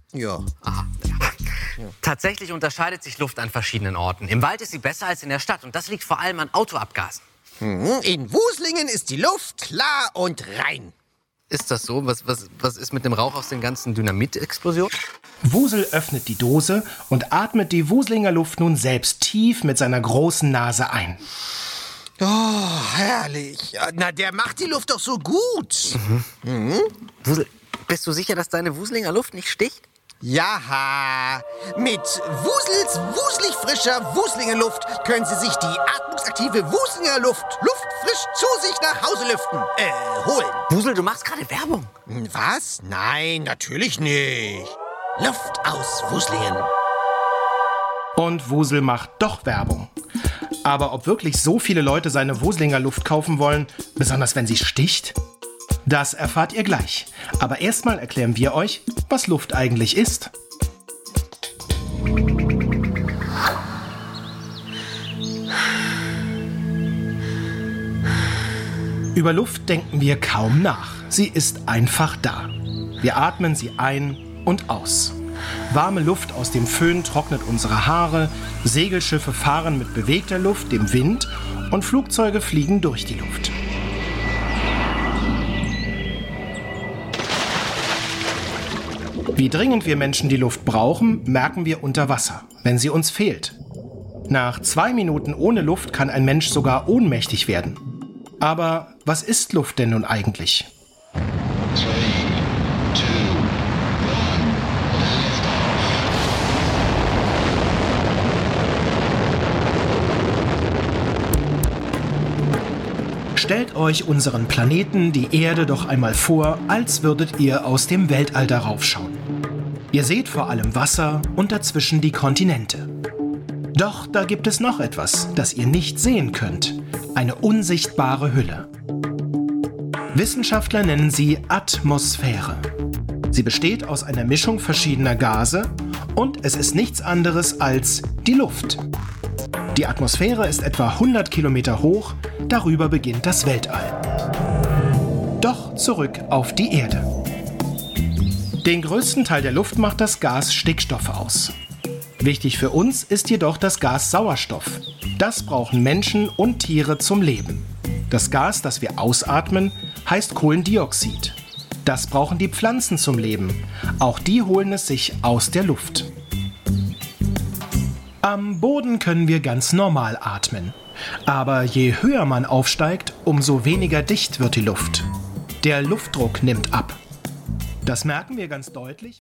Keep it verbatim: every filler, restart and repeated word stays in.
Ja. Aha. Ja. Tatsächlich unterscheidet sich Luft an verschiedenen Orten. Im Wald ist sie besser als in der Stadt und das liegt vor allem an Autoabgasen. In Wuslingen ist die Luft klar und rein. Ist das so? Was, was, was ist mit dem Rauch aus den ganzen Dynamitexplosionen? Wusel öffnet die Dose und atmet die Wuslinger Luft nun selbst tief mit seiner großen Nase ein. Oh, herrlich. Na, der macht die Luft doch so gut. Mhm. Mhm. Wusel, bist du sicher, dass deine Wuslinger Luft nicht sticht? Ja, mit Wusels wuselig frischer Wuslinger Luft können Sie sich die atmungsaktive Wuslinger Luft luftfrisch zu sich nach Hause lüften, äh, holen. Wusel, du machst gerade Werbung. Was? Nein, natürlich nicht. Luft aus Wuslingen. Und Wusel macht doch Werbung. Aber ob wirklich so viele Leute seine Wuslinger Luft kaufen wollen, besonders wenn sie sticht? Das erfahrt ihr gleich. Aber erstmal erklären wir euch, was Luft eigentlich ist. Über Luft denken wir kaum nach. Sie ist einfach da. Wir atmen sie ein und aus. Warme Luft aus dem Föhn trocknet unsere Haare, Segelschiffe fahren mit bewegter Luft, dem Wind, und Flugzeuge fliegen durch die Luft. Wie dringend wir Menschen die Luft brauchen, merken wir unter Wasser, wenn sie uns fehlt. Nach zwei Minuten ohne Luft kann ein Mensch sogar ohnmächtig werden. Aber was ist Luft denn nun eigentlich? Stellt euch unseren Planeten, die Erde, doch einmal vor, als würdet ihr aus dem Weltall darauf schauen. Ihr seht vor allem Wasser und dazwischen die Kontinente. Doch da gibt es noch etwas, das ihr nicht sehen könnt. Eine unsichtbare Hülle. Wissenschaftler nennen sie Atmosphäre. Sie besteht aus einer Mischung verschiedener Gase und es ist nichts anderes als die Luft. Die Atmosphäre ist etwa hundert Kilometer hoch, darüber beginnt das Weltall. Doch zurück auf die Erde. Den größten Teil der Luft macht das Gas Stickstoff aus. Wichtig für uns ist jedoch das Gas Sauerstoff. Das brauchen Menschen und Tiere zum Leben. Das Gas, das wir ausatmen, heißt Kohlendioxid. Das brauchen die Pflanzen zum Leben. Auch die holen es sich aus der Luft. Am Boden können wir ganz normal atmen. Aber je höher man aufsteigt, umso weniger dicht wird die Luft. Der Luftdruck nimmt ab. Das merken wir ganz deutlich.